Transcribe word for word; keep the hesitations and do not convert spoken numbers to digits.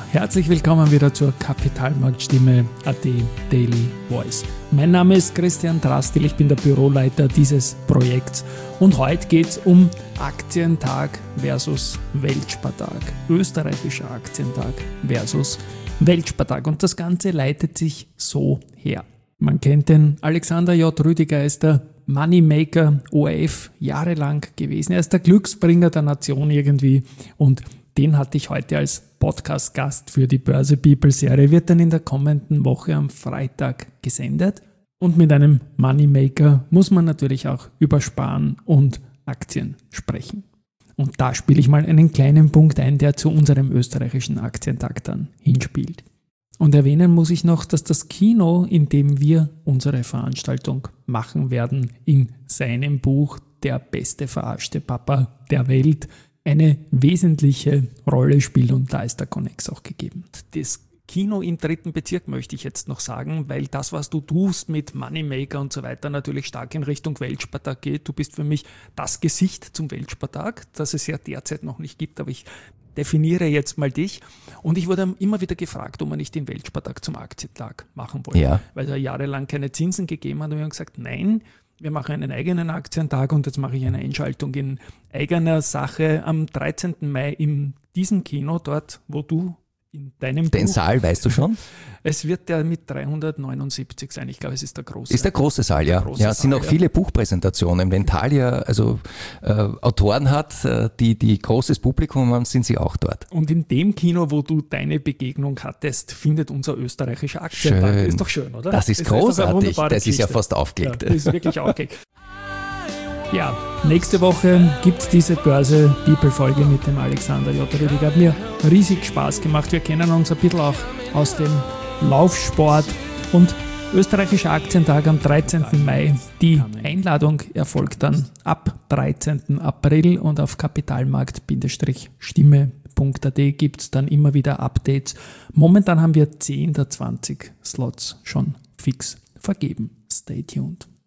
herzlich willkommen wieder zur Kapitalmarktstimme A T Daily Voice. Mein Name ist Christian Drastil, ich bin der Büroleiter dieses Projekts und heute geht es um Aktientag versus Weltspartag, österreichischer Aktientag versus Weltspartag und das Ganze leitet sich so her. Man kennt den Alexander J. Rüdiger, er ist der Moneymaker O R F jahrelang gewesen, er ist der Glücksbringer der Nation irgendwie und den hatte ich heute als Podcast-Gast für die Börse People-Serie, wird dann in der kommenden Woche am Freitag gesendet. Und mit einem Moneymaker muss man natürlich auch über Sparen und Aktien sprechen. Und da spiele ich mal einen kleinen Punkt ein, der zu unserem österreichischen Aktientag dann hinspielt. Und erwähnen muss ich noch, dass das Kino, in dem wir unsere Veranstaltung machen werden, in seinem Buch Der beste verarschte Papa der Welt eine wesentliche Rolle spielt und da ist der Connex auch gegeben. Das Kino im dritten Bezirk möchte ich jetzt noch sagen, weil das, was du tust mit Moneymaker und so weiter, natürlich stark in Richtung Weltspartag geht. Du bist für mich das Gesicht zum Weltspartag, das es ja derzeit noch nicht gibt, aber ich definiere jetzt mal dich. Und ich wurde immer wieder gefragt, ob man nicht den Weltspartag zum Aktientag machen wollte, ja. weil er jahrelang keine Zinsen gegeben hat und wir haben gesagt, nein, wir machen einen eigenen Aktientag und jetzt mache ich eine Einschaltung in eigener Sache am dreizehnten Mai in diesem Kino, dort, wo du in deinem Den Buch, Saal, weißt du schon? Es wird der mit dreihundertneunundsiebzig sein. Ich glaube, es ist der große. Ist der große Saal, ja. Große Ja, es sind Saal, auch ja. viele Buchpräsentationen. Wenn Thalia also äh, Autoren hat, äh, die, die großes Publikum haben, sind sie auch dort. Und in dem Kino, wo du deine Begegnung hattest, findet unser österreichischer Aktientag. Schön. Ist doch schön, oder? Das ist das großartig. Ist das ist ja Geschichte. fast aufgelegt. Ja, das ist wirklich aufgelegt. Ja, nächste Woche gibt es diese Börse People-Folge mit dem Alexander J. Rüdiger. Hat mir riesig Spaß gemacht. Wir kennen uns ein bisschen auch aus dem Laufsport und österreichischer Aktientag am dreizehnten Mai. Die Einladung erfolgt dann ab dreizehnten April und auf kapitalmarkt-stimme punkt a t gibt es dann immer wieder Updates. Momentan haben wir zehn der zwanzig Slots schon fix vergeben. Stay tuned.